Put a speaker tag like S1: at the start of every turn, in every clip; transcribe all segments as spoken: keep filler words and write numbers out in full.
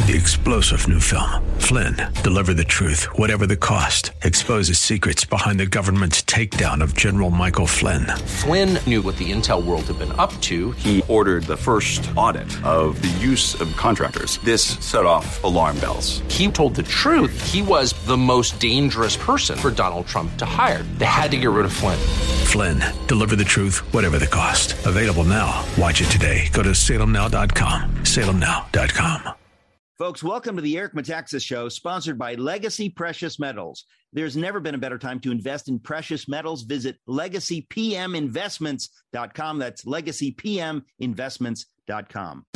S1: The explosive new film, Flynn, deliver the truth, whatever the cost, exposes secrets behind the government's takedown of General Michael Flynn.
S2: Flynn knew what the intel world had been up to.
S3: He ordered the first audit of the use of contractors. This set off alarm bells.
S2: He told the truth. He was the most dangerous person for Donald Trump to hire. They had to get rid of Flynn.
S1: Flynn, deliver the truth, whatever the cost. Available now. Watch it today. Go to salem now dot com. salem now dot com.
S4: Folks, welcome to the Eric Metaxas Show, sponsored by Legacy Precious Metals. There's never been a better time to invest in precious metals. Visit legacy p m investments dot com. That's legacy p m investments dot com.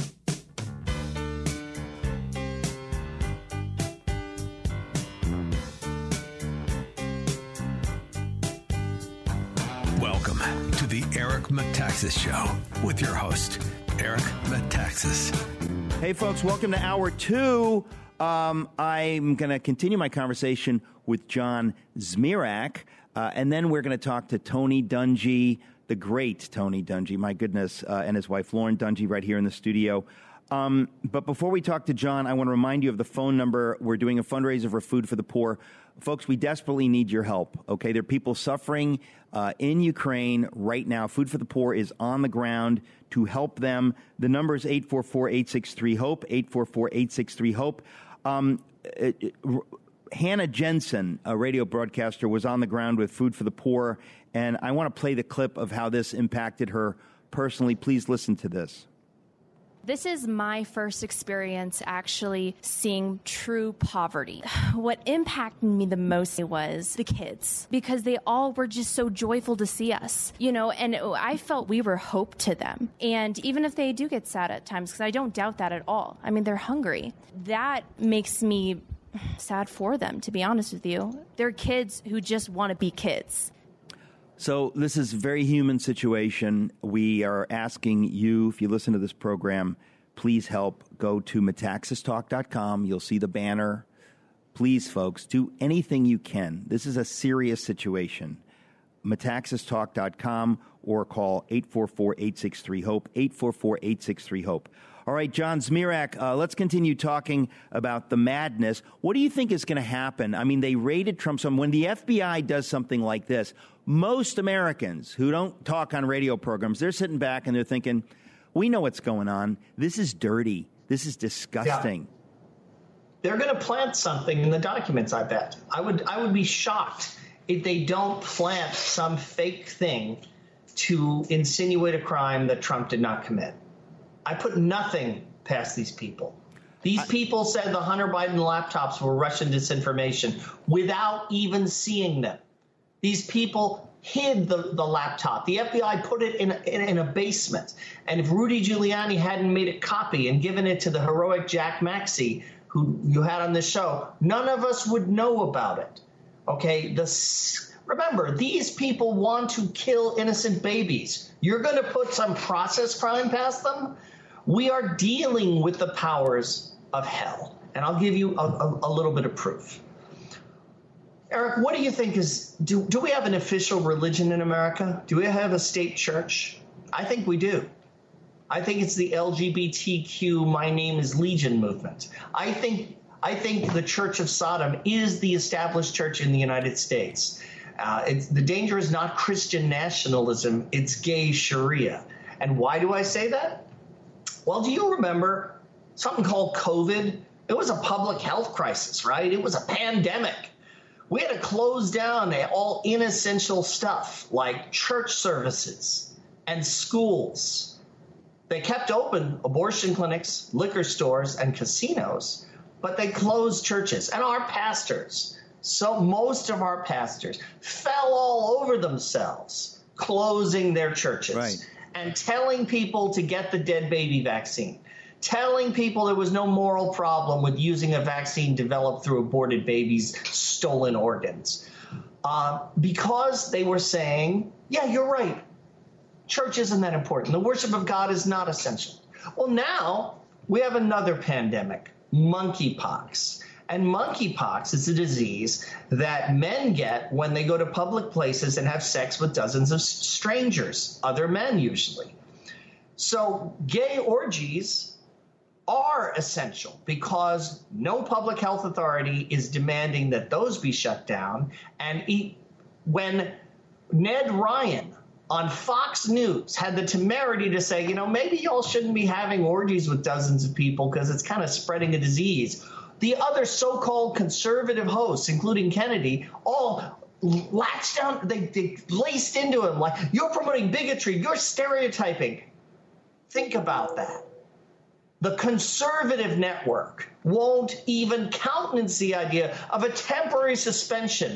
S1: Welcome to the Eric Metaxas Show with your host, Eric Metaxas.
S4: Hey, folks, welcome to hour two. Um, I'm going to continue my conversation with John Zmirak, uh, and then we're going to talk to Tony Dungy, the great Tony Dungy, my goodness, uh, and his wife, Lauren Dungy, right here in the studio. Um, but before we talk to John, I want to remind you of the phone number. We're doing a fundraiser for Food for the Poor. Folks, we desperately need your help, okay? There are people suffering uh, in Ukraine right now. Food for the Poor is on the ground to help them. The number is eight four four, eight six three, HOPE, eight four four, eight six three, HOPE. Um, it, it, Hannah Jensen, a radio broadcaster, was on the ground with Food for the Poor, and I want to play the clip of how this impacted her personally. Please listen to this.
S5: This is my first experience actually seeing true poverty. What impacted me the most was the kids, because they all were just so joyful to see us, you know, and I felt we were hope to them. And even if they do get sad at times, because I don't doubt that at all. I mean, they're hungry. That makes me sad for them, to be honest with you. They're kids who just want to be kids.
S4: So this is a very human situation. We are asking you, if you listen to this program, please help. Go to metaxas talk dot com. You'll see the banner. Please, folks, do anything you can. This is a serious situation. metaxas talk dot com or call eight four four, eight six three, HOPE, eight four four, eight six three, HOPE. All right, John Zmirak, uh, let's continue talking about the madness. What do you think is going to happen? I mean, they raided Trump. So when the F B I does something like this, most Americans who don't talk on radio programs, they're sitting back and they're thinking, we know what's going on. This is dirty. This is disgusting.
S6: Yeah. They're going to plant something in the documents, I bet. I would, I would be shocked if they don't plant some fake thing to insinuate a crime that Trump did not commit. I put nothing past these people. These people said the Hunter Biden laptops were Russian disinformation without even seeing them. These people hid the, the laptop. The F B I put it in a, in, in a basement. And if Rudy Giuliani hadn't made a copy and given it to the heroic Jack Maxey, who you had on this show, none of us would know about it. Okay, the, remember, these people want to kill innocent babies. You're going to put some process crime past them? We are dealing with the powers of hell. And I'll give you a, a, a little bit of proof. Eric, what do you think is, do, do we have an official religion in America? Do we have a state church? I think we do. I think it's the L G B T Q My Name is Legion movement. I think I think the Church of Sodom is the established church in the United States. Uh, it's, the danger is not Christian nationalism, it's gay Sharia. And why do I say that? Well, do you remember something called COVID? It was a public health crisis, right? It was a pandemic. We had to close down all inessential stuff like church services and schools. They kept open abortion clinics, liquor stores, and casinos, but they closed churches. And our pastors, so most of our pastors, fell all over themselves closing their churches.
S4: Right.
S6: And telling people to get the dead baby vaccine, telling people there was no moral problem with using a vaccine developed through aborted babies' stolen organs. Uh, because they were saying, yeah, you're right. Church isn't that important. The worship of God is not essential. Well, now we have another pandemic, monkeypox. And monkeypox is a disease that men get when they go to public places and have sex with dozens of strangers, other men usually. So gay orgies are essential because no public health authority is demanding that those be shut down. And he, when Ned Ryan on Fox News had the temerity to say, you know, maybe y'all shouldn't be having orgies with dozens of people because it's kind of spreading a disease, the other so-called conservative hosts, including Kennedy, all latched down, they, they laced into him like, you're promoting bigotry, you're stereotyping. Think about that. The conservative network won't even countenance the idea of a temporary suspension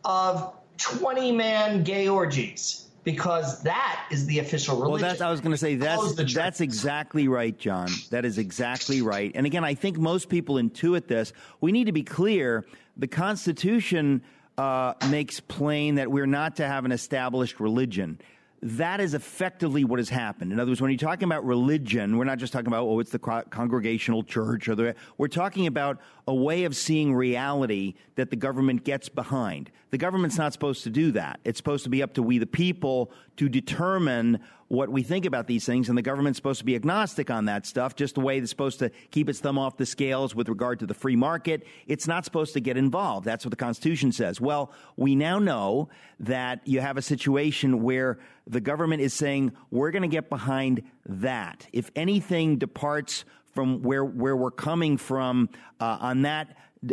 S6: of twenty-man gay orgies, because that is the official religion.
S4: Well, that's, I was going to say, that's, that's exactly right, John. That is exactly right. And again, I think most people intuit this. We need to be clear. The Constitution uh, makes plain that we're not to have an established religion. That is effectively what has happened. In other words, when you're talking about religion, we're not just talking about, oh, it's the congregational church, or the, we're talking about a way of seeing reality that the government gets behind. The government's not supposed to do that. It's supposed to be up to we the people to determine what we think about these things, and the government's supposed to be agnostic on that stuff, just the way it's supposed to keep its thumb off the scales with regard to the free market. It's not supposed to get involved. That's what the Constitution says. Well, we now know that you have a situation where the government is saying, we're going to get behind that. If anything departs from where where we're coming from uh, on that,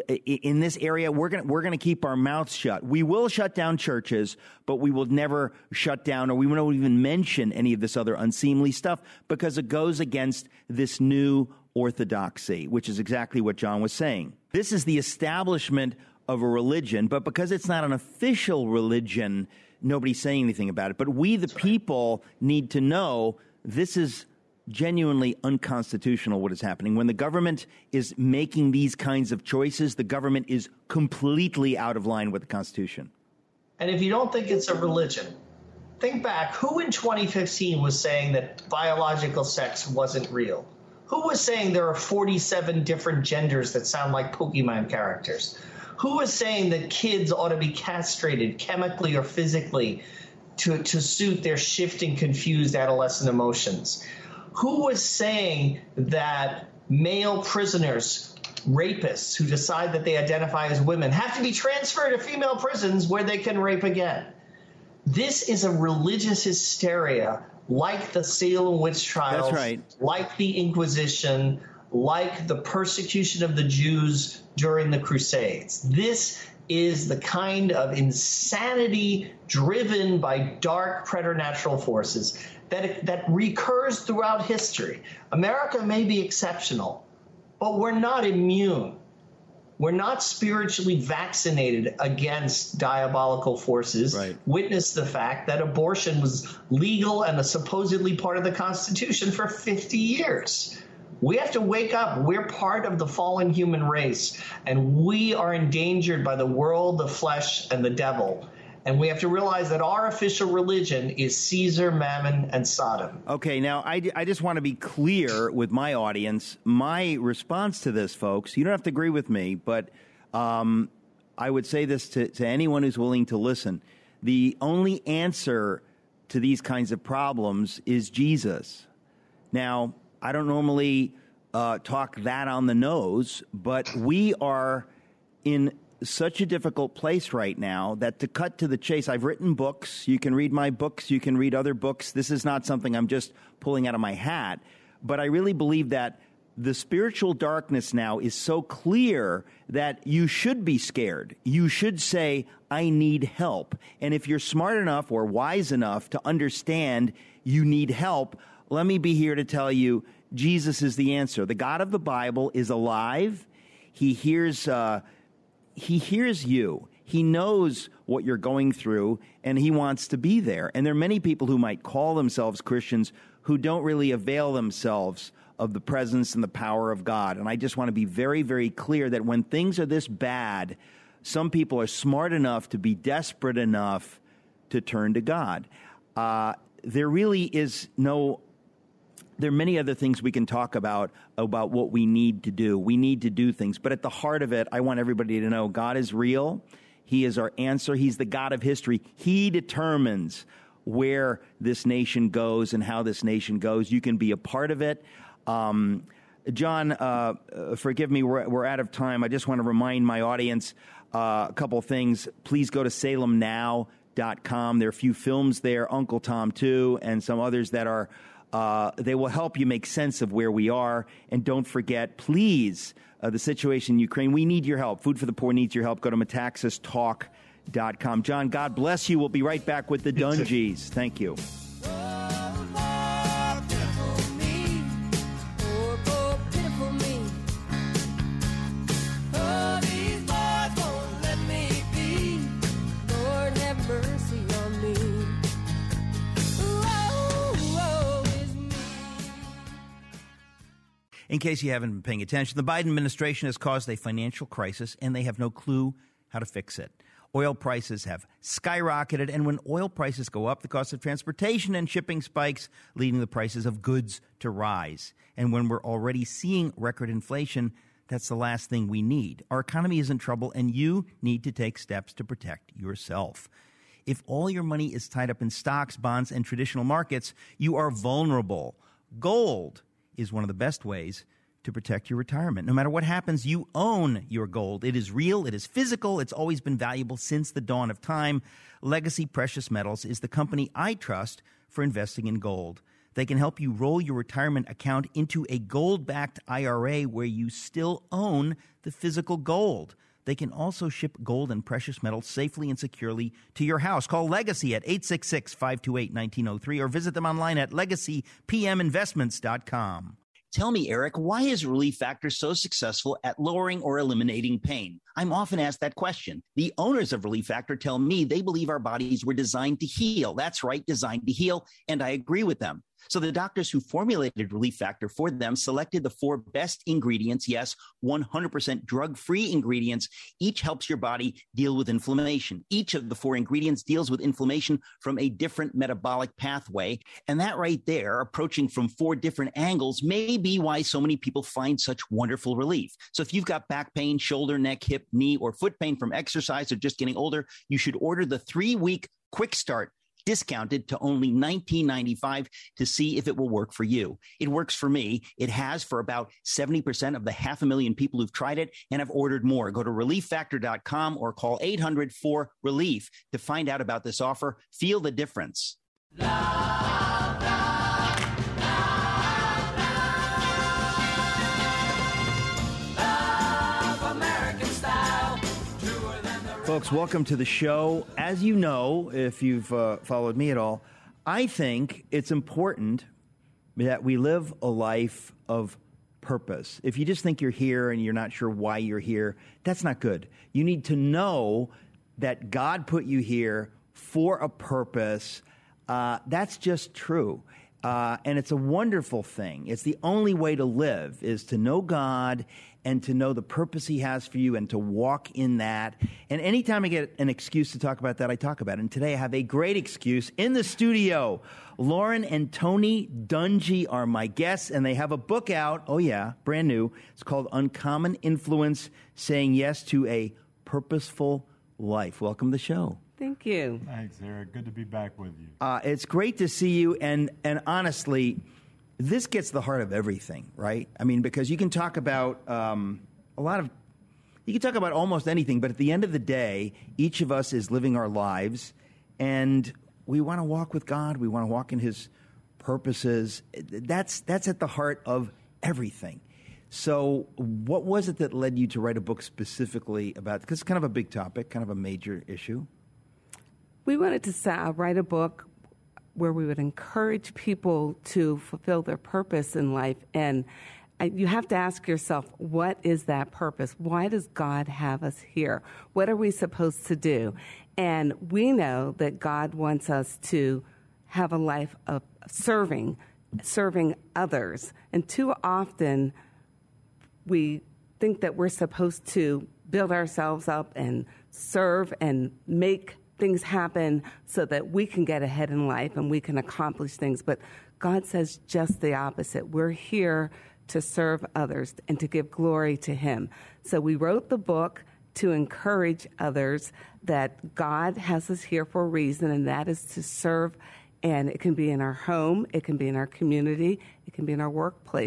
S4: in this area, we're going we're going to keep our mouths shut. We will shut down churches, but we will never shut down, or we won't even mention any of this other unseemly stuff, because it goes against this new orthodoxy, which is exactly what John was saying. This is the establishment of a religion, but because it's not an official religion, nobody's saying anything about it. But we, the people, need to know this is genuinely unconstitutional, what is happening. When the government is making these kinds of choices, the government is completely out of line with the Constitution.
S6: And if you don't think it's a religion, think back. Who in twenty fifteen was saying that biological sex wasn't real? Who was saying there are forty-seven different genders that sound like Pokemon characters? Who was saying that kids ought to be castrated chemically or physically to, to suit their shifting, confused adolescent emotions? Who was saying that male prisoners, rapists who decide that they identify as women, have to be transferred to female prisons where they can rape again? This is a religious hysteria like the Salem witch trials,
S4: That's right.
S6: like the Inquisition, like the persecution of the Jews during the Crusades. This is the kind of insanity driven by dark preternatural forces that that recurs throughout history. America may be exceptional, but we're not immune. We're not spiritually vaccinated against diabolical forces.
S4: Right.
S6: Witness the fact that abortion was legal and a supposedly part of the Constitution for fifty years. We have to wake up. We're part of the fallen human race, and we are endangered by the world, the flesh, and the devil. And we have to realize that our official religion is Caesar, Mammon, and Sodom.
S4: Okay, now I, I just want to be clear with my audience. My response to this, folks, you don't have to agree with me, but um, I would say this to, to anyone who's willing to listen. The only answer to these kinds of problems is Jesus. Now, I don't normally uh, talk that on the nose, but we are in such a difficult place right now that, to cut to the chase, I've written books. You can read my books. You can read other books. This is not something I'm just pulling out of my hat. But I really believe that the spiritual darkness now is so clear that you should be scared. You should say, I need help. And if you're smart enough or wise enough to understand you need help, let me be here to tell you Jesus is the answer. The God of the Bible is alive. He hears uh, he hears you. He knows what you're going through, and he wants to be there. And there are many people who might call themselves Christians who don't really avail themselves of the presence and the power of God. And I just want to be very, very clear that when things are this bad, some people are smart enough to be desperate enough to turn to God. Uh, there really is no... There are many other things we can talk about, about what we need to do. We need to do things. But at the heart of it, I want everybody to know God is real. He is our answer. He's the God of history. He determines where this nation goes and how this nation goes. You can be a part of it. Um, John, uh, uh, forgive me, we're, we're out of time. I just want to remind my audience uh, a couple things. Please go to Salem Now dot com. There are a few films there, Uncle Tom two, and some others that are, uh, they will help you make sense of where we are. And don't forget, please, uh, the situation in Ukraine. We need your help. Food for the Poor needs your help. Go to Metaxas Talk dot com. John, God bless you. We'll be right back with the Dungies. Thank you. In case you haven't been paying attention, the Biden administration has caused a financial crisis, and they have no clue how to fix it. Oil prices have skyrocketed, and when oil prices go up, the cost of transportation and shipping spikes, leading the prices of goods to rise. And when we're already seeing record inflation, that's the last thing we need. Our economy is in trouble, and you need to take steps to protect yourself. If all your money is tied up in stocks, bonds, and traditional markets, you are vulnerable. Gold is one of the best ways to protect your retirement. No matter what happens, you own your gold. It is real. It is physical. It's always been valuable since the dawn of time. Legacy Precious Metals is the company I trust for investing in gold. They can help you roll your retirement account into a gold-backed I R A where you still own the physical gold. They can also ship gold and precious metals safely and securely to your house. Call Legacy at eight six six, five two eight, one nine zero three or visit them online at legacy p m investments dot com.
S7: Tell me, Eric, why is Relief Factor so successful at lowering or eliminating pain? I'm often asked that question. The owners of Relief Factor tell me they believe our bodies were designed to heal. That's right, designed to heal, and I agree with them. So the doctors who formulated Relief Factor for them selected the four best ingredients, yes, one hundred percent drug-free ingredients. Each helps your body deal with inflammation. Each of the four ingredients deals with inflammation from a different metabolic pathway. And that right there, approaching from four different angles, may be why so many people find such wonderful relief. So if you've got back pain, shoulder, neck, hip, knee, or foot pain from exercise or just getting older, you should order the three-week quick start, discounted to only nineteen ninety-five to see if it will work for you. It works for me. It has for about seventy percent of the half a million people who've tried it and have ordered more. Go to relief factor dot com or call eight hundred four relief to find out about this offer. Feel the difference. Love, love, love, love. Love American style.
S4: Folks, welcome to the show. As you know, if you've uh, followed me at all, I think it's important that we live a life of purpose. If you just think you're here and you're not sure why you're here, that's not good. You need to know that God put you here for a purpose. Uh, that's just true. Uh, and it's a wonderful thing. It's the only way to live, is to know God and to know the purpose he has for you and to walk in that. And anytime I get an excuse to talk about that, I talk about it. And today I have a great excuse in the studio. Lauren and Tony Dungy are my guests, and they have a book out. Oh, yeah, brand new. It's called Uncommon Influence, Saying Yes to a Purposeful Life. Welcome to the show.
S8: Thank you.
S9: Thanks, Eric. Good to be back with you.
S4: Uh, it's great to see you. And, and honestly, this gets the heart of everything, right? I mean, because you can talk about um, a lot of, you can talk about almost anything, but at the end of the day, each of us is living our lives, and we want to walk with God. We want to walk in his purposes. That's, that's at the heart of everything. So what was it that led you to write a book specifically about, because it's kind of a big topic, kind of a major issue?
S8: We wanted to uh, write a book where we would encourage people to fulfill their purpose in life. And uh, you have to ask yourself, what is that purpose? Why does God have us here? What are we supposed to do? And we know that God wants us to have a life of serving, serving others. And too often we think that we're supposed to build ourselves up and serve and make things happen so that we can get ahead in life and we can accomplish things. But God says just the opposite. We're here to serve others and to give glory to him. So we wrote the book to encourage others that God has us here for a reason, and that is to serve. And it can be in our home, it can be in our community, it can be in our workplace.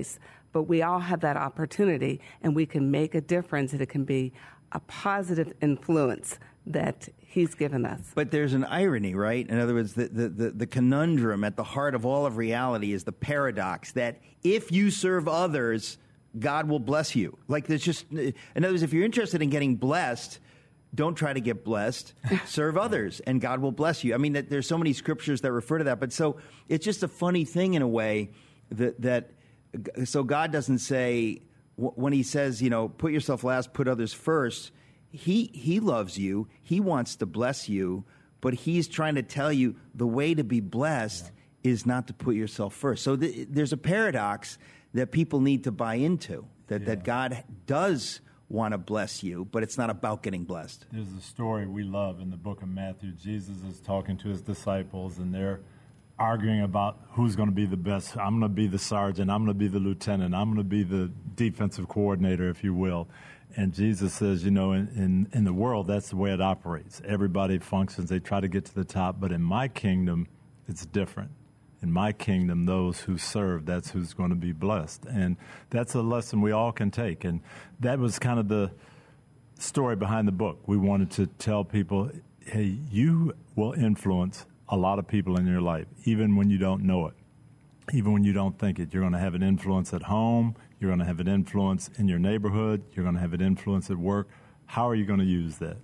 S8: But we all have that opportunity, and we can make a difference, and it can be a positive influence that he's given us.
S4: But there's an irony, right? In other words, the, the, the, the conundrum at the heart of all of reality is the paradox that if you serve others, God will bless you. Like there's just, in other words, if you're interested in getting blessed, don't try to get blessed. Serve others, and God will bless you. I mean, that, there's so many scriptures that refer to that. But so it's just a funny thing in a way that, that so God doesn't say, when he says, you know, put yourself last, put others first, he he loves you. He wants to bless you, but he's trying to tell you the way to be blessed yeah. is not to put yourself first. So th- there's a paradox that people need to buy into, that, yeah. that God does want to bless you, but it's not about getting blessed.
S9: There's a story we love in the book of Matthew. Jesus is talking to his disciples, and they're arguing about who's going to be the best. I'm going to be the sergeant. I'm going to be the lieutenant. I'm going to be the defensive coordinator, if you will. And Jesus says, you know, in, in, in the world, that's the way it operates. Everybody functions. They try to get to the top. But in my kingdom, it's different. In my kingdom, those who serve, that's who's going to be blessed. And that's a lesson we all can take. And that was kind of the story behind the book. We wanted to tell people, hey, you will influence a lot of people in your life, even when you don't know it, even when you don't think it. You're going to have an influence at home. You're going to have an influence in your neighborhood. You're going to have an influence at work. How are you going to use that?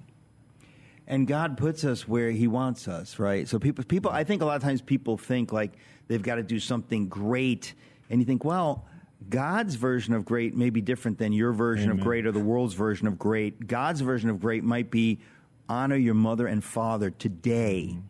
S4: And God puts us where he wants us, right? So people, people, I think a lot of times people think like they've got to do something great. And you think, well, God's version of great may be different than your version Amen. Of great or the world's version of great. God's version of great might be honor your mother and father today. Mm-hmm.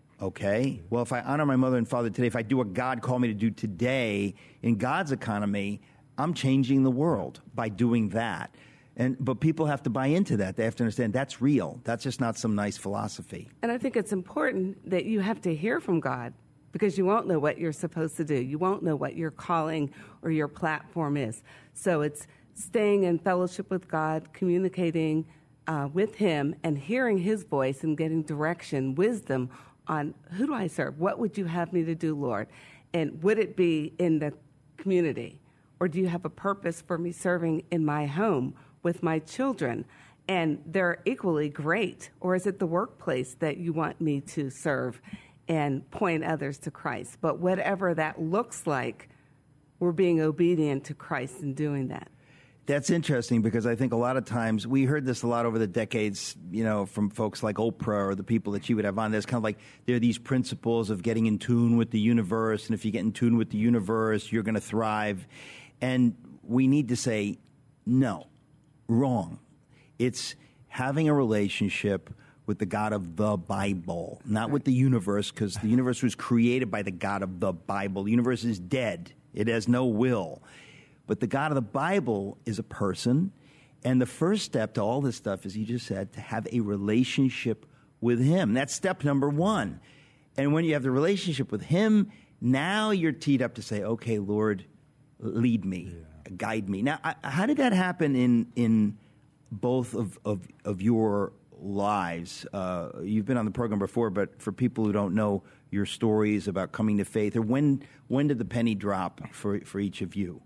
S4: Okay? Well, if I honor my mother and father today, if I do what God called me to do today in God's economy, I'm changing the world by doing that. And but people have to buy into that. They have to understand that's real. That's just not some nice philosophy.
S8: And I think it's important that you have to hear from God, because you won't know what you're supposed to do. You won't know what your calling or your platform is. So it's staying in fellowship with God, communicating uh, with him, and hearing his voice and getting direction, wisdom on who do I serve? What would you have me to do, Lord? And would it be in the community? Or do you have a purpose for me serving in my home with my children? And they're equally great. Or is it the workplace that you want me to serve and point others to Christ? But whatever that looks like, we're being obedient to Christ in doing that.
S4: That's interesting, because I think a lot of times, we heard this a lot over the decades, you know, from folks like Oprah or the people that she would have on. There's kind of like, there are these principles of getting in tune with the universe, and if you get in tune with the universe, you're going to thrive. And we need to say, no, wrong. It's having a relationship with the God of the Bible, not with the universe, because the universe was created by the God of the Bible. The universe is dead. It has no will. But the God of the Bible is a person, and the first step to all this stuff, as you just said, to have a relationship with him. That's step number one. And when you have the relationship with him, now you're teed up to say, okay, Lord, lead me, yeah. guide me. Now, I, how did that happen in in both of, of, of your lives? Uh, you've been on the program before, but for people who don't know your stories about coming to faith, or when when did the penny drop for, for each of you?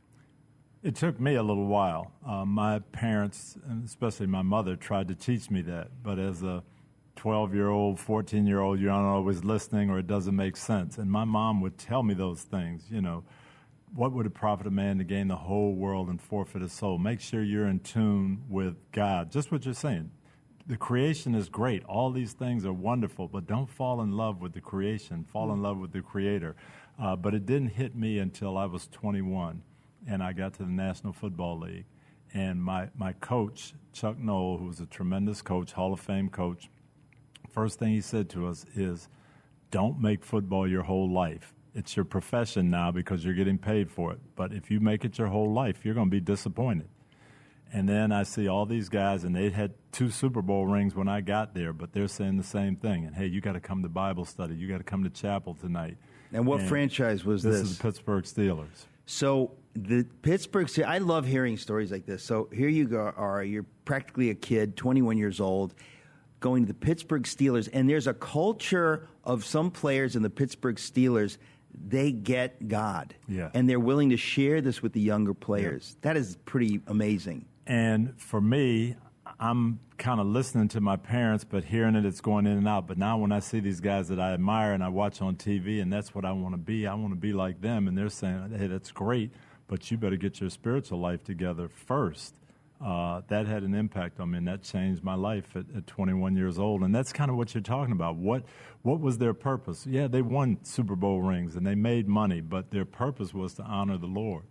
S9: It took me a little while. Uh, my parents, and especially my mother, tried to teach me that. But as a twelve-year-old, fourteen-year-old, you're not always listening, or it doesn't make sense. And my mom would tell me those things, you know. What would it profit a man to gain the whole world and forfeit his soul? Make sure you're in tune with God. Just what you're saying. The creation is great. All these things are wonderful, but don't fall in love with the creation. Fall in love with the Creator. Uh, but it didn't hit me until I was twenty-one. And I got to the National Football League. And my, my coach, Chuck Noll, who was a tremendous coach, Hall of Fame coach, first thing he said to us is, don't make football your whole life. It's your profession now because you're getting paid for it. But if you make it your whole life, you're going to be disappointed. And then I see all these guys, and they had two Super Bowl rings when I got there, but they're saying the same thing. And, hey, you got to come to Bible study. You got to come to chapel tonight.
S4: And what and franchise was this?
S9: This is the Pittsburgh Steelers.
S4: So the Pittsburgh Steelers, I love hearing stories like this. So here you go, are you're practically a kid, twenty-one years old, going to the Pittsburgh Steelers, and there's a culture of some players in the Pittsburgh Steelers they get God.
S9: Yeah.
S4: And they're willing to share this with the younger players. Yeah. That is pretty amazing.
S9: And for me, I'm kind of listening to my parents, but hearing it, it's going in and out. But now when I see these guys that I admire and I watch on T V, and that's what I want to be, I want to be like them. And they're saying, hey, that's great, but you better get your spiritual life together first. Uh, that had an impact on me, and that changed my life at, at twenty-one years old. And that's kind of what you're talking about. What what was their purpose? Yeah, they won Super Bowl rings, and they made money, but their purpose was to honor the Lord.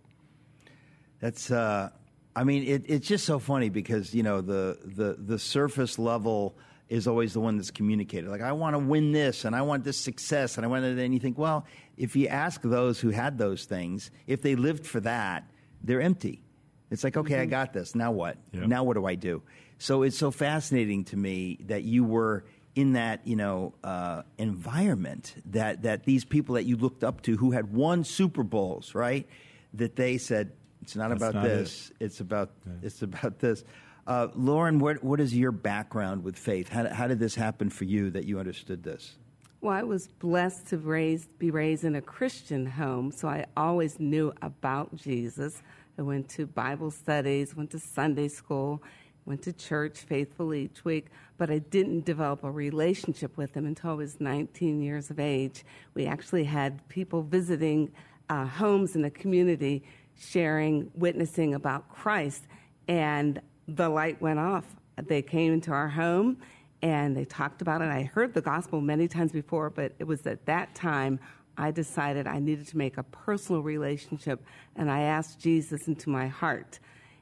S4: That's, uh, I mean, it, it's just so funny because, you know, the, the, the surface level is always the one that's communicated. Like, I want to win this, and I want this success, and I want to, and you think, well, if you ask those who had those things, if they lived for that, they're empty. It's like, okay, mm-hmm. I got this. Now what? Yeah. Now what do I do? So it's so fascinating to me that you were in that, you know, uh, environment, that, that these people that you looked up to who had won Super Bowls, right, that they said, it's not That's about not this. It. It's about yeah. it's about this. Uh, Lauren, what what is your background with faith? How, how did this happen for you that you understood this?
S8: Well, I was blessed to raise, be raised in a Christian home, so I always knew about Jesus. I went to Bible studies, went to Sunday school, went to church faithfully each week, but I didn't develop a relationship with him until I was nineteen years of age. We actually had people visiting uh, homes in the community, sharing, witnessing about Christ, and the light went off. They came into our home, and they talked about it. I heard the gospel many times before, but it was at that time I decided I needed to make a personal relationship, and I asked Jesus into my heart.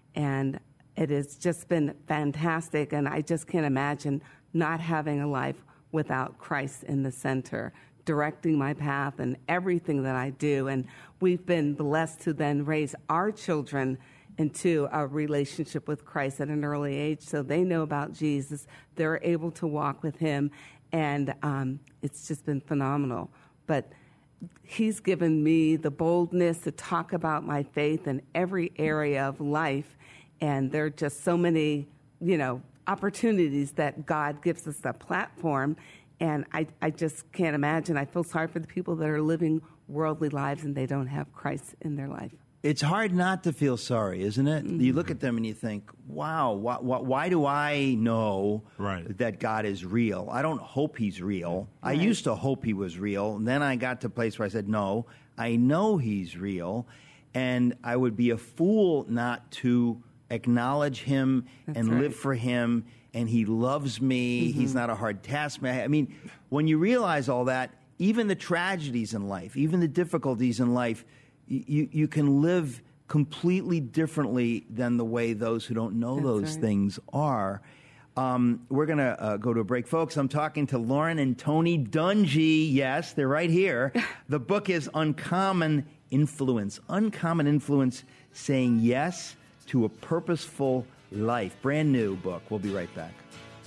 S8: And it has just been fantastic, and I just can't imagine not having a life without Christ in the center, directing my path and everything that I do. And we've been blessed to then raise our children into a relationship with Christ at an early age, so they know about Jesus. They're able to walk with him, and um, it's just been phenomenal. But he's given me the boldness to talk about my faith in every area of life, and there are just so many, you know, opportunities that God gives us a platform, and I, I just can't imagine. I feel sorry for the people that are living worldly lives and they don't have Christ in their life.
S4: It's hard not to feel sorry, isn't it? Mm-hmm. You look at them and you think, wow, why, why, why do I know right. that God is real? I don't hope he's real. Right. I used to hope he was real, and then I got to a place where I said, no, I know he's real, and I would be a fool not to acknowledge him That's and right. live for him, and he loves me. Mm-hmm. He's not a hard taskmaster. I mean, when you realize all that, even the tragedies in life, even the difficulties in life, You, you can live completely differently than the way those who don't know That's those right. things are. Um, we're going to uh, go to a break. Folks, I'm talking to Lauren and Tony Dungy. Yes, they're right here. The book is Uncommon Influence. Uncommon Influence, saying yes to a purposeful life. Brand new book. We'll be right back.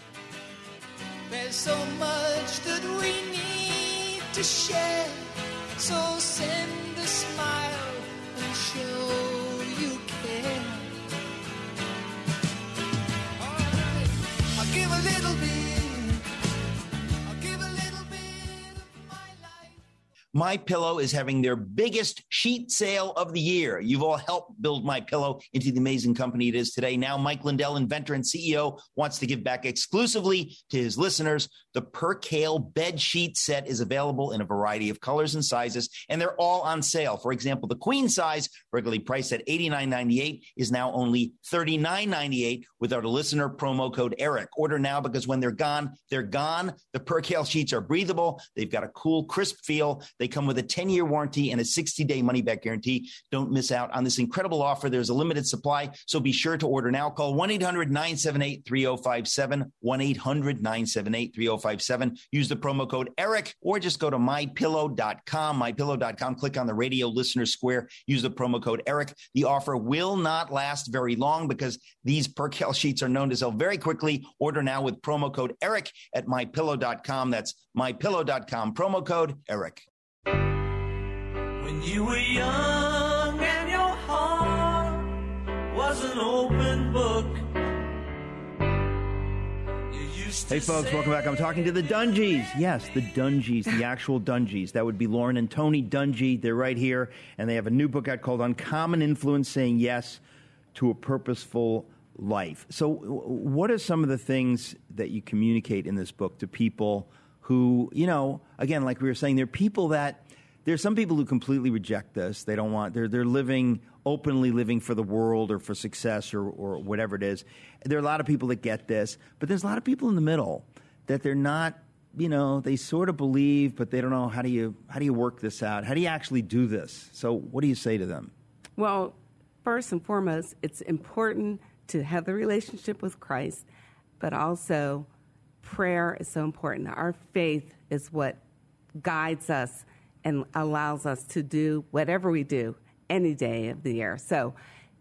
S10: There's so much that we need to share, so send a smile and show you care. All right, I'll give a little bit. I'll give a little bit of my life.
S7: MyPillow is having their biggest sheet sale of the year. You've all helped build MyPillow into the amazing company it is today. Now, Mike Lindell, inventor and C E O, wants to give back exclusively to his listeners. The Percale bed sheet set is available in a variety of colors and sizes, and they're all on sale. For example, the queen size, regularly priced at eighty-nine ninety-eight, is now only thirty-nine ninety-eight with our listener promo code ERIC. Order now, because when they're gone, they're gone. The Percale sheets are breathable. They've got a cool, crisp feel. They come with a ten-year warranty and a sixty-day money-back guarantee. Don't miss out on this incredible offer. There's a limited supply, so be sure to order now. Call one eight hundred nine seven eight three oh five seven, one eight hundred nine seven eight three oh five seven. Use the promo code ERIC, or just go to my pillow dot com, my pillow dot com. Click on the radio listener square. Use the promo code ERIC. The offer will not last very long because these Percale sheets are known to sell very quickly. Order now with promo code ERIC at my pillow dot com. That's my pillow dot com, promo code ERIC.
S10: When you were young and your heart was an open book, you
S4: Hey, folks, welcome back. I'm talking to the Dungies. Yes, the Dungies, the actual Dungies. That would be Lauren and Tony Dungy. They're right here, and they have a new book out called Uncommon Influence, Saying Yes to a Purposeful Life. So what are some of the things that you communicate in this book to people who, you know, again, like we were saying, there are people that, there's some people who completely reject this. They don't want, they're, they're living, openly living for the world or for success or, or whatever it is. There are a lot of people that get this, but there's a lot of people in the middle that they're not, you know, they sort of believe, but they don't know how do you, how do you work this out? How do you actually do this? So what do you say to them?
S8: Well, first and foremost, it's important to have the relationship with Christ, but also prayer is so important. Our faith is what guides us and allows us to do whatever we do any day of the year. So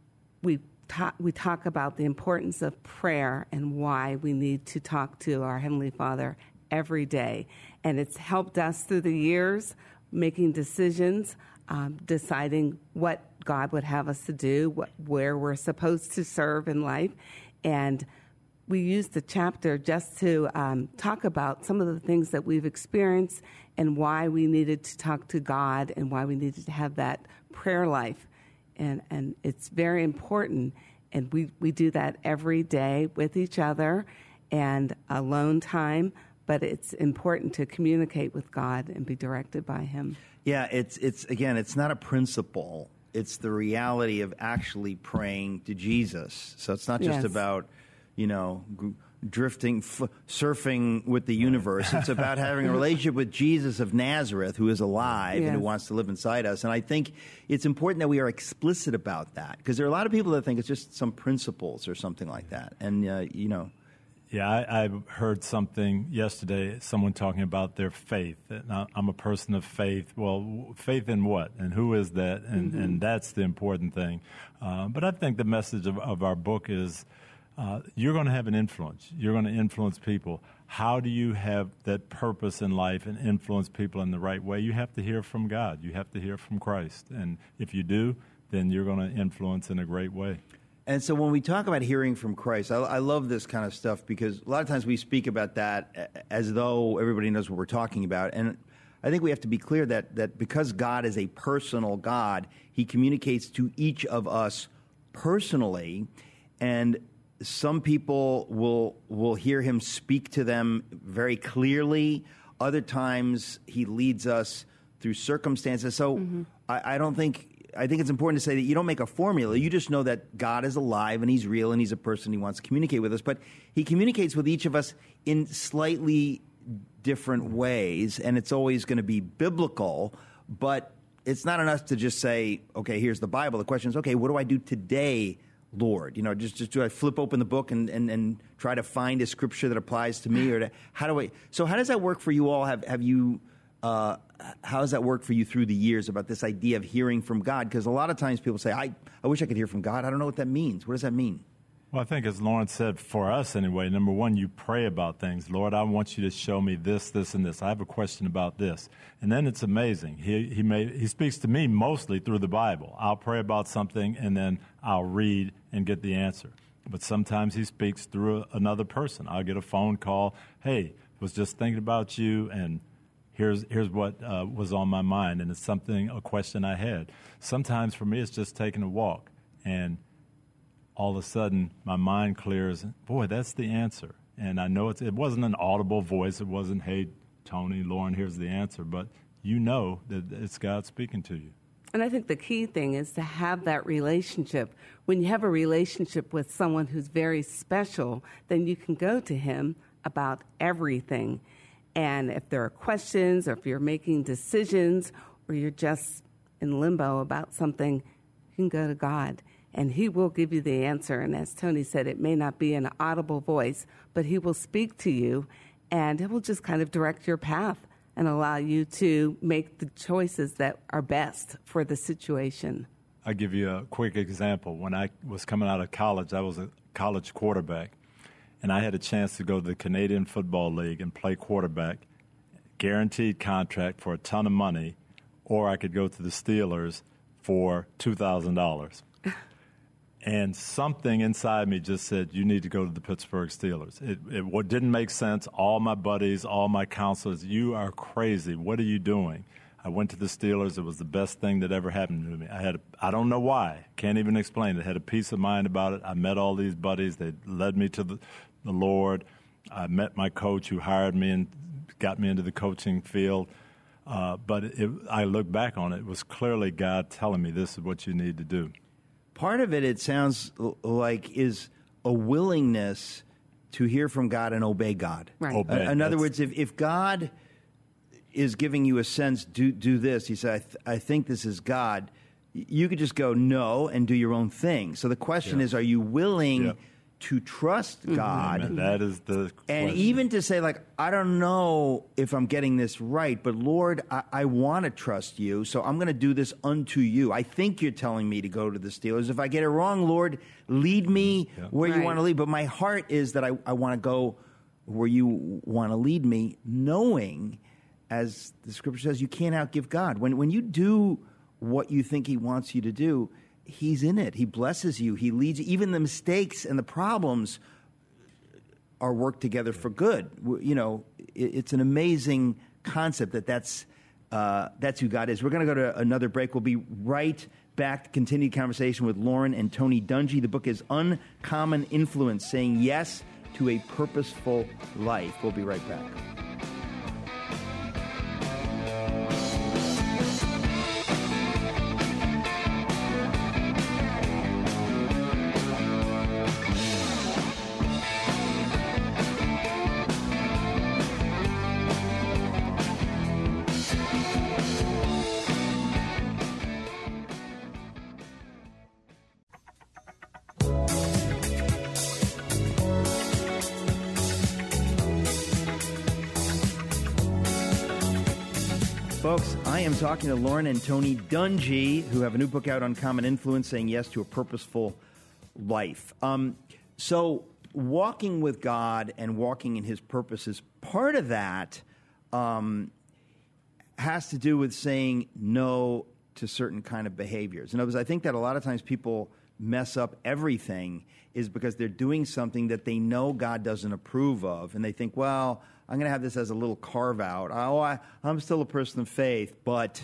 S8: we talk, we talk about the importance of prayer and why we need to talk to our Heavenly Father every day. And it's helped us through the years making decisions, um, deciding what God would have us to do, what, where we're supposed to serve in life. And we used the chapter just to um, talk about some of the things that we've experienced and why we needed to talk to God and why we needed to have that prayer life. And, and it's very important. And we, we do that every day with each other and alone time. But it's important to communicate with God and be directed by Him.
S4: Yeah, it's, it's again, it's not a principle. It's the reality of actually praying to Jesus. So it's not just
S8: Yes.
S4: about, you know, g- drifting, f- surfing with the universe. It's about having a relationship with Jesus of Nazareth, who is alive and who
S8: Yes.
S4: wants to live inside us. And I think it's important that we are explicit about that, because there are a lot of people that think it's just some principles or something like that. And, uh, you know.
S9: Yeah, I, I heard something yesterday, someone talking about their faith. And I- I'm a person of faith. Well, faith in what? And who is that? And,
S8: Mm-hmm.
S9: and that's the important thing. Uh, but I think the message of, of our book is uh, you're going to have an influence. You're going to influence people. How do you have that purpose in life and influence people in the right way? You have to hear from God. You have to hear from Christ. And if you do, then you're going to influence in a great way.
S4: And so when we talk about hearing from Christ, I, I love this kind of stuff because a lot of times we speak about that as though everybody knows what we're talking about. And I think we have to be clear that, that because God is a personal God, He communicates to each of us personally. And some people will will hear Him speak to them very clearly. Other times He leads us through circumstances. So mm-hmm. I, I don't think... I think it's important to say that you don't make a formula. You just know that God is alive and He's real and He's a person. He wants to communicate with us. But He communicates with each of us in slightly different ways, and it's always going to be biblical. But it's not enough to just say, okay, here's the Bible. The question is, okay, what do I do today, Lord? You know, just, just do I flip open the book and, and, and try to find a scripture that applies to me? Or to, how do I? So how does that work for you all? Have, have you... Uh, how does that work for you through the years about this idea of hearing from God? Because a lot of times people say, I, I wish I could hear from God. I don't know what that means. What does that mean?
S9: Well, I think as Lauren said, for us anyway, number one, you pray about things. Lord, I want you to show me this, this, and this. I have a question about this. And then it's amazing. He he may, he speaks to me mostly through the Bible. I'll pray about something, and then I'll read and get the answer. But sometimes he speaks through another person. I'll get a phone call. Hey, was just thinking about you, and Here's here's what uh, was on my mind, and it's something, a question I had. Sometimes for me, it's just taking a walk, and all of a sudden, my mind clears. Boy, that's the answer. And I know it's, it wasn't an audible voice. It wasn't, hey, Tony, Lauren, here's the answer. But you know that it's God speaking to you.
S8: And I think the key thing is to have that relationship. When you have a relationship with someone who's very special, then you can go to Him about everything. And if there are questions or if you're making decisions or you're just in limbo about something, you can go to God and He will give you the answer. And as Tony said, it may not be an audible voice, but He will speak to you and it will just kind of direct your path and allow you to make the choices that are best for the situation.
S9: I'll give you a quick example. When I was coming out of college, I was a college quarterback. And I had a chance to go to the Canadian Football League and play quarterback, guaranteed contract for a ton of money, or I could go to the Steelers for two thousand dollars. And something inside me just said, you need to go to the Pittsburgh Steelers. It, it what didn't make sense. All my buddies, all my counselors, you are crazy. What are you doing? I went to the Steelers. It was the best thing that ever happened to me. I had, a, I don't know why. Can't even explain it. I had a peace of mind about it. I met all these buddies. They led me to the, the Lord. I met my coach who hired me and got me into the coaching field. Uh, but it, I look back on it, it was clearly God telling me this is what you need to do.
S4: Part of it, it sounds like, is a willingness to hear from God and obey God.
S8: Right.
S9: Obey.
S4: Uh, in other
S9: That's-
S4: words, if, if God is giving you a sense, do do this, he said, I, th- I think this is God, you could just go no and do your own thing. So the question
S9: Yeah.
S4: is, are you willing
S9: Yeah.
S4: to trust God?
S9: Amen. That is the
S4: And
S9: question.
S4: even to say, like, I don't know if I'm getting this right, but Lord, I, I want to trust you, so I'm going to do this unto you. I think you're telling me to go to the Steelers. If I get it wrong, Lord, lead me
S9: Yeah.
S4: where you
S8: Right.
S4: want to lead. But my heart is that I, I want to go where you want to lead me, knowing, as the scripture says, you can't outgive God. When, when you do what you think he wants you to do, he's in it. He blesses you. He leads you. Even the mistakes and the problems are worked together for good. W- You know, it, it's an amazing concept that that's, uh, that's who God is. We're going to go to another break. We'll be right back to continue conversation with Lauren and Tony Dungy. The book is Uncommon Influence, Saying Yes to a Purposeful Life. We'll be right back. Folks, I am talking to Lauren and Tony Dungy, who have a new book out on Common Influence, Saying Yes to a Purposeful Life. Um, so walking with God and walking in his purposes, part of that um, has to do with saying no to certain kind of behaviors. In other words, I think that a lot of times people mess up everything is because they're doing something that they know God doesn't approve of, and they think, well, I'm going to have this as a little carve-out. Oh, I, I'm still a person of faith, but...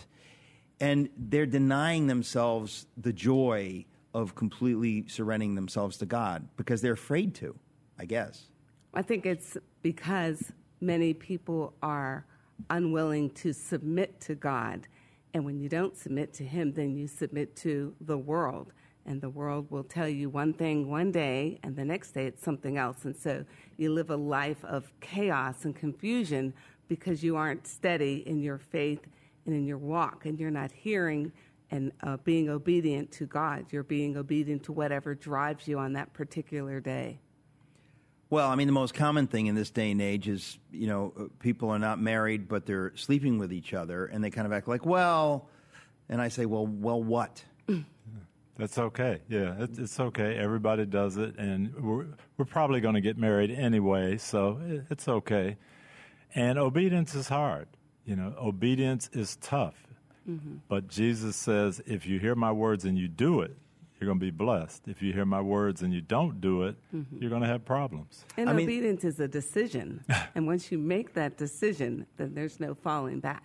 S4: And they're denying themselves the joy of completely surrendering themselves to God because they're afraid to, I guess.
S8: I think it's because many people are unwilling to submit to God. And when you don't submit to him, then you submit to the world. And the world will tell you one thing one day, and the next day it's something else. And so you live a life of chaos and confusion because you aren't steady in your faith and in your walk, and you're not hearing and uh, being obedient to God. You're being obedient to whatever drives you on that particular day.
S4: Well, I mean, the most common thing in this day and age is, you know, uh, people are not married, but they're sleeping with each other, and they kind of act like, well, and I say, well, well, what?
S9: That's okay. Yeah, it, it's okay. Everybody does it, and we're we're probably going to get married anyway, so it, it's okay. And obedience is hard. You know, obedience is tough. Mm-hmm. But Jesus says, if you hear my words and you do it, you're going to be blessed. If you hear my words and you don't do it, mm-hmm. you're going to have problems.
S8: And
S4: I mean,
S8: obedience is a decision. And once you make that decision, then there's no falling back.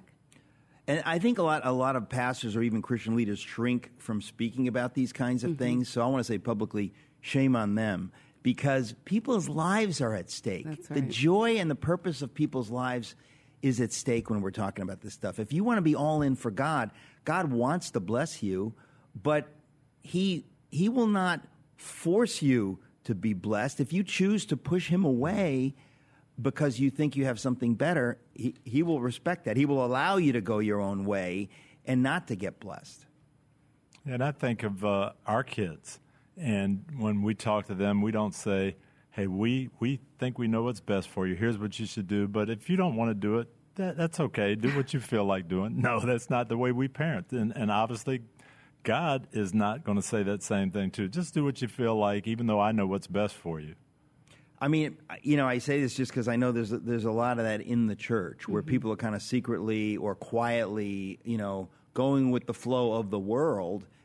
S4: And I think a lot, a lot of pastors or even Christian leaders shrink from speaking about these kinds of mm-hmm. things. So I want to say publicly, shame on them, because people's lives are at stake.
S8: That's right.
S4: The joy and the purpose of people's lives is at stake when we're talking about this stuff. If you want to be all in for God, God wants to bless you, but he he will not force you to be blessed. If you choose to push him away because you think you have something better, he, he will respect that. He will allow you to go your own way and not to get blessed.
S9: And I think of uh, our kids, and when we talk to them, we don't say, hey, we, we think we know what's best for you. Here's what you should do. But if you don't want to do it, that, that's okay. Do what you feel like doing. No, that's not the way we parent. And, and obviously, God is not going to say that same thing, too. Just do what you feel like, even though I know what's best for you.
S4: I mean, you know, I say this just because I know there's a, there's a lot of that in the church where mm-hmm. people are kind of secretly or quietly, you know, going with the flow of the world.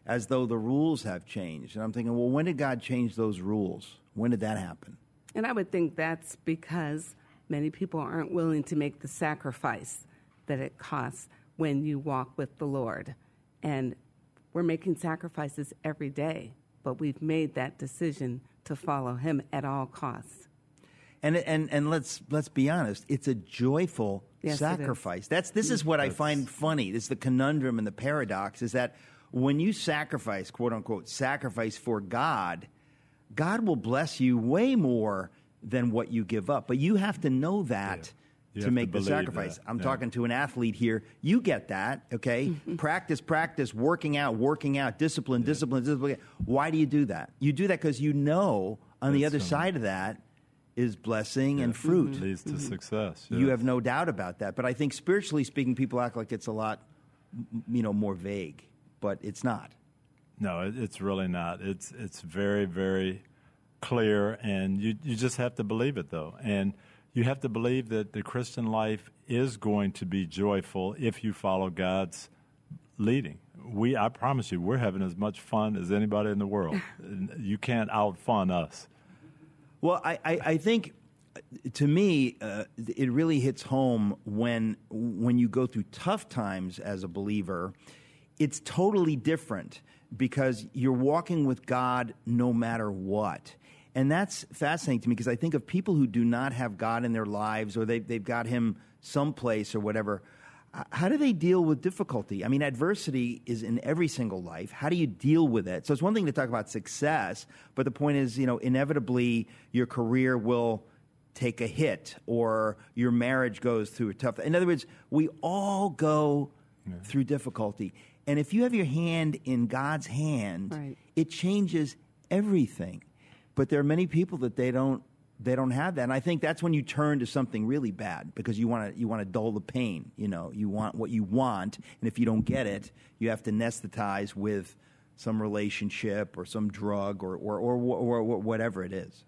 S4: as though the rules have changed. And I'm thinking, well, when did God change those rules? When did that happen?
S8: And I would think that's because many people aren't willing to make the sacrifice that it costs when you walk with the Lord. And we're making sacrifices every day, but we've made that decision to follow him at all costs.
S4: And and and let's let's be honest, it's a joyful
S8: Yes, it
S4: sacrifice.
S8: is.
S4: That's this is what I find funny. This is the conundrum and the paradox is that when you sacrifice, quote unquote, sacrifice for God, God will bless you way more than what you give up. But you have to know that
S9: You
S4: to
S9: have
S4: make
S9: to
S4: the
S9: believe
S4: sacrifice.
S9: that.
S4: I'm
S9: Yeah.
S4: talking to an athlete here. You get that, okay? practice, practice, working out, working out, discipline, discipline, discipline. Why do you do that? You do that because you know on the
S9: That's,
S4: other
S9: um,
S4: side of that is blessing and fruit.
S9: Leads to success.
S4: You
S9: yes.
S4: have no doubt about that. But I think spiritually speaking, people act like it's a lot, m- you know, more vague. But it's not.
S9: No, it, it's really not. It's it's very, very clear, and you, you just have to believe it, though. And you have to believe that the Christian life is going to be joyful if you follow God's leading. We, I promise you, we're having as much fun as anybody in the world. You can't out-fun us.
S4: Well, I, I, I think, uh, to me, uh, it really hits home when when you go through tough times as a believer. It's totally different because you're walking with God no matter what. And that's fascinating to me because I think of people who do not have God in their lives or they, they've got him someplace or whatever. h- How do they deal with difficulty? I mean, adversity is in every single life. How do you deal with it? So it's one thing to talk about success, but the point is, you know, inevitably your career will take a hit or your marriage goes through a tough. In other words, we all go through difficulty. And if you have your hand in God's hand,
S8: Right.
S4: it changes everything. But there are many people that they don't they don't have that. And I think that's when you turn to something really bad because you want to you want to dull the pain, you know. You want what you want, and if you don't get it, you have to anesthetize with some relationship or some drug or or or, or, or whatever it is.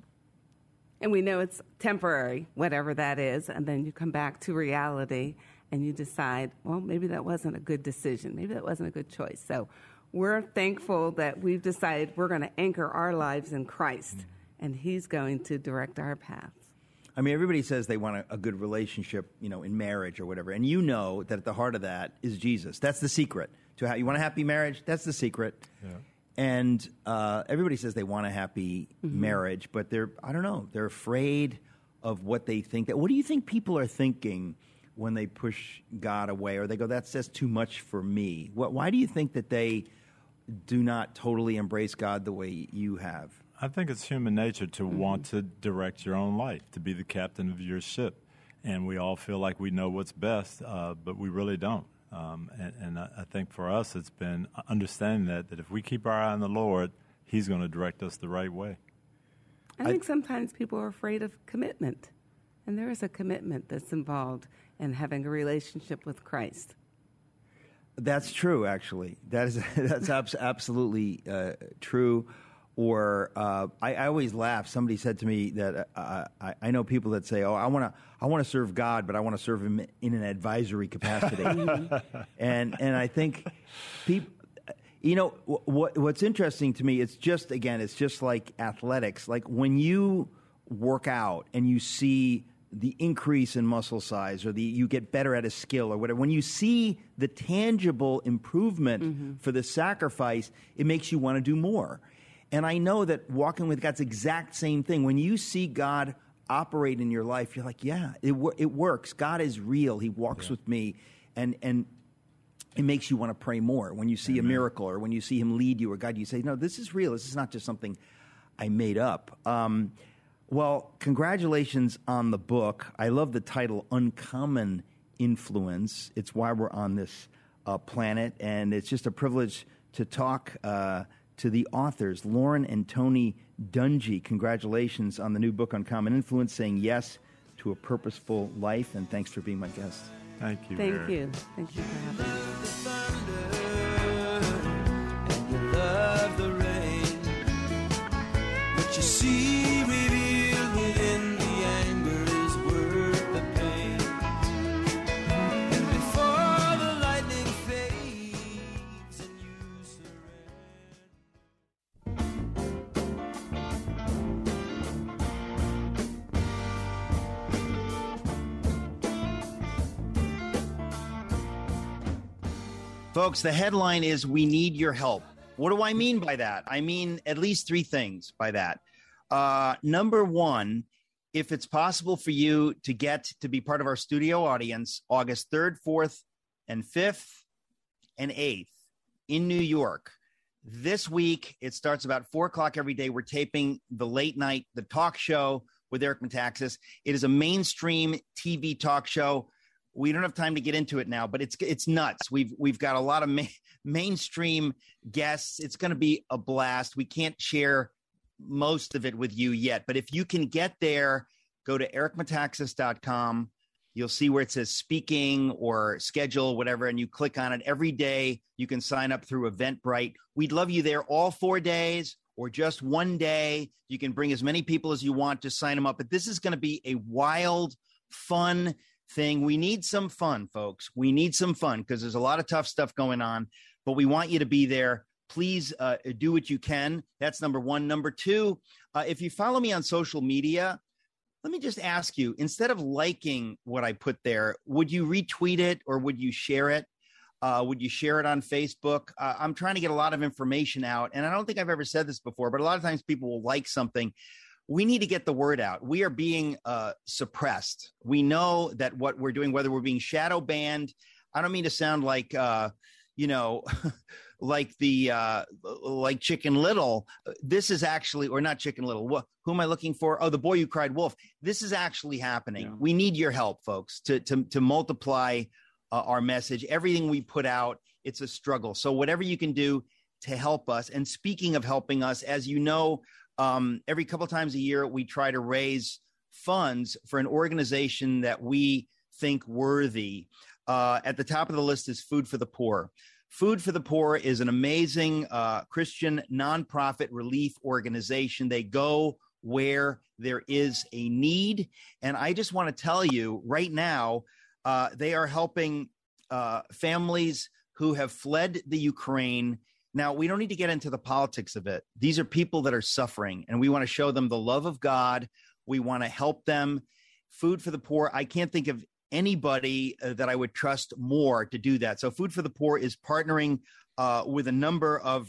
S8: And we know it's temporary, whatever that is, and then you come back to reality and you decide, well, maybe that wasn't a good decision. Maybe that wasn't a good choice. So we're thankful that we've decided we're going to anchor our lives in Christ, and he's going to direct our paths.
S4: I mean, everybody says they want a, a good relationship, you know, in marriage or whatever. And you know that at the heart of that is Jesus. That's the secret to how you want a happy marriage. That's the secret.
S9: Yeah.
S4: And uh, everybody says they want a happy marriage, but they're, I don't know, they're afraid of what they think. That, what do you think people are thinking when they push God away or they go, that's just too much for me? What, why do you think that they do not totally embrace God the way you have?
S9: I think it's human nature to want to direct your own life, to be the captain of your ship. And we all feel like we know what's best, uh, but we really don't. Um, and and I I think for us, it's been understanding that, that if we keep our eye on the Lord, he's going to direct us the right way.
S8: I think sometimes people are afraid of commitment, and there is a commitment that's involved in having a relationship with Christ.
S4: That's true, actually. That is that's abs- absolutely uh, true. Or uh, I, I always laugh. Somebody said to me that uh, I, I know people that say, "Oh, I want to I want to serve God, but I want to serve Him in an advisory capacity." and and I think people, you know, what what's interesting to me, it's just again, it's just like athletics. Like when you work out and you see the increase in muscle size or the you get better at a skill or whatever, when you see the tangible improvement mm-hmm. for the sacrifice, it makes you want to do more. And I know that walking with God's the exact same thing. When you see God operate in your life, you're like, yeah, it it works. God is real. He walks yeah. with me, and and it makes you want to pray more. When you see Amen. a miracle or when you see Him lead you or guide you, you say, no, this is real. This is not just something I made up. Um, well, congratulations on the book. I love the title, Uncommon Influence. It's why we're on this uh, planet, and it's just a privilege to talk uh to the authors, Lauren and Tony Dungy. Congratulations on the new book, Uncommon Influence, saying yes to a purposeful life, and thanks for being my guest.
S9: Thank you.
S8: Thank
S9: Eric.
S8: you. Thank you for having me.
S10: The thunder and you love the rain. What you see revealed within the anger is worth the pain. And before the lightning fades and you surrender.
S7: Folks, the headline is "We Need Your Help." What do I mean by that? I mean at least three things by that. Uh, number one, if it's possible for you to get to be part of our studio audience August third, fourth, and fifth, and eighth in New York. This week, it starts about four o'clock every day. We're taping the late night, the talk show with Eric Metaxas. It is a mainstream T V talk show. We don't have time to get into it now, but it's it's nuts. We've we've got a lot of ma- mainstream guests. It's going to be a blast. We can't share most of it with you yet, but if you can get there, go to eric metaxas dot com. You'll see where it says speaking or schedule, whatever, and you click on it. Every day you can sign up through Eventbrite. We'd love you there all four days or just one day. You can bring as many people as you want to sign them up. But this is going to be a wild, fun thing. We need some fun, folks. We need some fun because there's a lot of tough stuff going on, but we want you to be there. Please uh, do what you can. That's number one. Number two, uh, if you follow me on social media, let me just ask you, instead of liking what I put there, would you retweet it or would you share it? Uh, would you share it on Facebook? Uh, I'm trying to get a lot of information out, and I don't think I've ever said this before, but a lot of times people will like something. We need to get the word out. We are being uh, suppressed. We know that what we're doing, whether we're being shadow banned, I don't mean to sound like, uh, you know, like the uh, like Chicken Little. This is actually, or not Chicken Little. What, who am I looking for? Oh, the boy who cried wolf. This is actually happening. Yeah. We need your help, folks, to to to multiply uh, our message. Everything we put out, it's a struggle. So whatever you can do to help us. And speaking of helping us, as you know, um, every couple times a year we try to raise funds for an organization that we think worthy. Uh, at the top of the list is Food for the Poor. Food for the Poor is an amazing uh, Christian nonprofit relief organization. They go where there is a need. And I just want to tell you right now, uh, they are helping uh, families who have fled the Ukraine. Now, we don't need to get into the politics of it. These are people that are suffering, and we want to show them the love of God. We want to help them. Food for the Poor, I can't think of anybody uh, that I would trust more to do that. So Food for the Poor is partnering uh, with a number of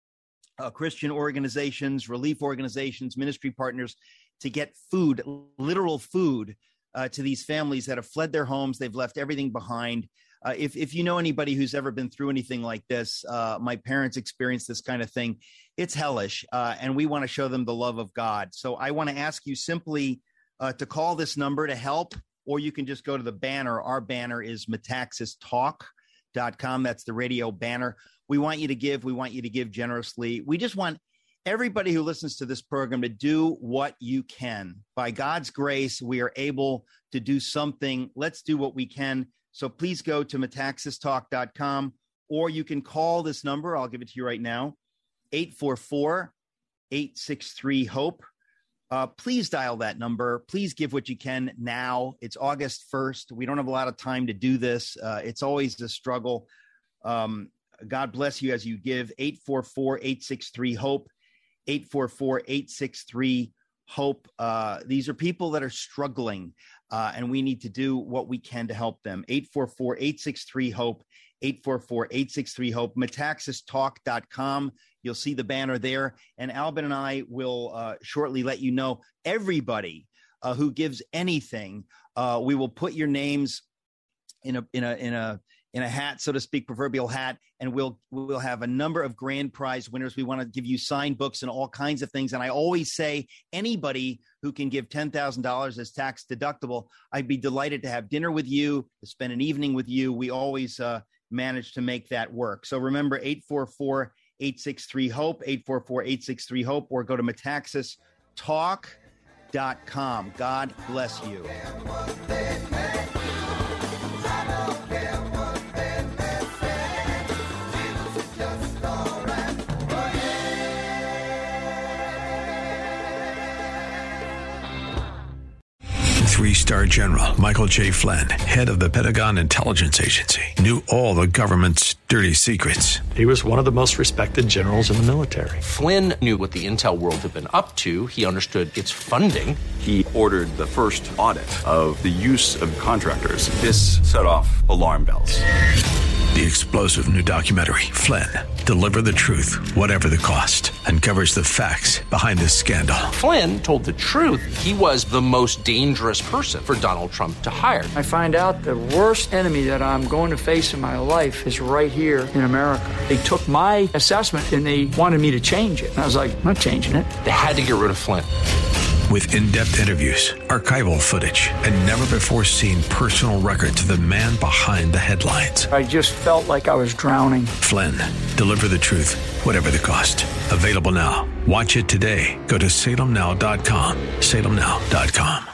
S7: uh, Christian organizations, relief organizations, ministry partners to get food, literal food, uh, to these families that have fled their homes. They've left everything behind. Uh, if, if you know anybody who's ever been through anything like this, uh, my parents experienced this kind of thing. It's hellish, uh, and we want to show them the love of God. So I want to ask you simply uh, to call this number to help, or you can just go to the banner. Our banner is metaxas talk dot com. That's the radio banner. We want you to give. We want you to give generously. We just want everybody who listens to this program to do what you can. By God's grace, we are able to do something. Let's do what we can. So please go to metaxas talk dot com, or you can call this number. I'll give it to you right now, eight four four, eight six three, HOPE. Uh, please dial that number. Please give what you can now. It's August first. We don't have a lot of time to do this. Uh, it's always a struggle. Um, God bless you as you give. eight four four, eight six three, HOPE, eight four four, eight six three, HOPE. Uh, these are people that are struggling, uh, and we need to do what we can to help them. eight four four, eight six three, HOPE, eight four four, eight six three, HOPE, metaxas talk dot com. You'll see the banner there. And Albin and I will uh, shortly let you know everybody uh, who gives anything. Uh, we will put your names in a in a in a in a hat, so to speak, proverbial hat, and we'll we'll have a number of grand prize winners. We want to give you signed books and all kinds of things. And I always say anybody who can give ten thousand dollars as tax deductible, I'd be delighted to have dinner with you, to spend an evening with you. We always uh, manage to make that work. So remember, eight four four, eight six three, HOPE, eight four four, eight six three, HOPE, or go to metaxas talk dot com. God bless you.
S1: Three-star general Michael J. Flynn, head of the Pentagon Intelligence Agency, knew all the government's dirty secrets.
S11: He was one of the most respected generals in the military.
S2: Flynn knew what the intel world had been up to. He understood its funding.
S3: He ordered the first audit of the use of contractors. This set off alarm bells.
S1: The explosive new documentary, Flynn, Deliver the Truth, Whatever the Cost, uncovers the facts behind this scandal.
S2: Flynn told the truth. He was the most dangerous person for Donald Trump to hire.
S12: I find out the worst enemy that I'm going to face in my life is right here in America. They took my assessment and they wanted me to change it. And I was like, I'm not changing it.
S2: They had to get rid of Flynn.
S1: With in-depth interviews, archival footage, and never-before-seen personal records of the man behind the headlines.
S12: I just felt like I was drowning.
S1: Flynn, Deliver the Truth, Whatever the Cost. Available now. Watch it today. Go to salem now dot com. salem now dot com.